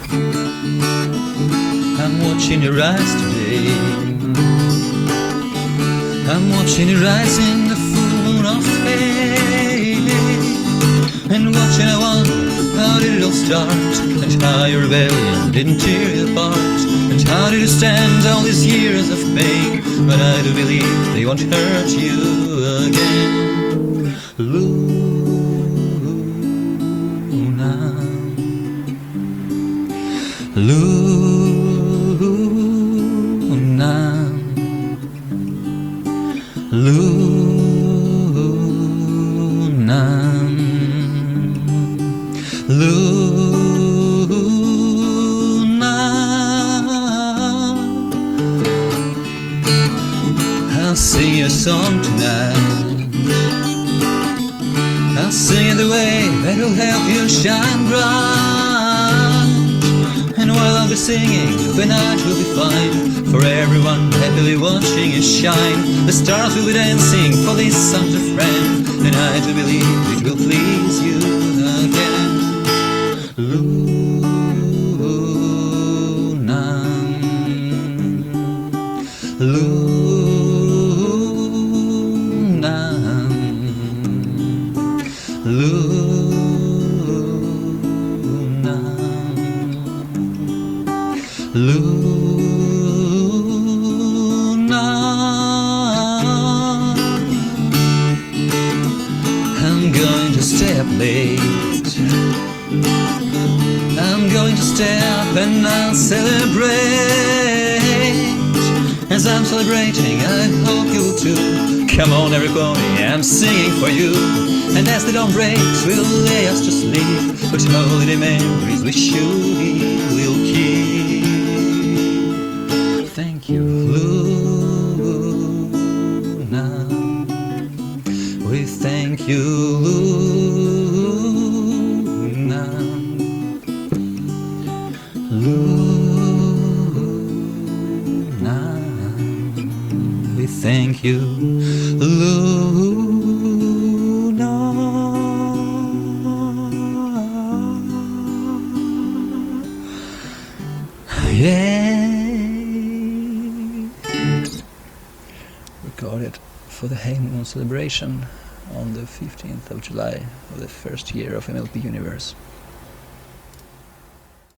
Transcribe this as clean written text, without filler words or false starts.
I'm watching your eyes today. I'm watching your eyes in the full moon of fate, and watching I wonder how did it all start, and how your rebellion didn't tear you apart, and how did you stand all these years of pain. But I do believe they won't hurt you again. Luna, Luna, Luna, Luna. I'll sing a song tonight. I'll sing it the way that'll help you shine bright. And while I'll be singing, the night will be fine, for everyone happily watching you shine. The stars will be dancing for this song to friend, and I do believe it will please you again. Luna, Luna, Luna, Luna. I'm going to stay up late. I'm going to stay up and I'll celebrate. As I'm celebrating, I hope you will too. Come on everybody, I'm singing for you. And as the dawn breaks, we'll lay us to sleep, but holiday memories we surely will keep. Thank you, Luna. We thank you, Luna. Luna. We thank you, Luna. Recorded for the Haymoon celebration on the 15th of July of the first year of MLP Universe.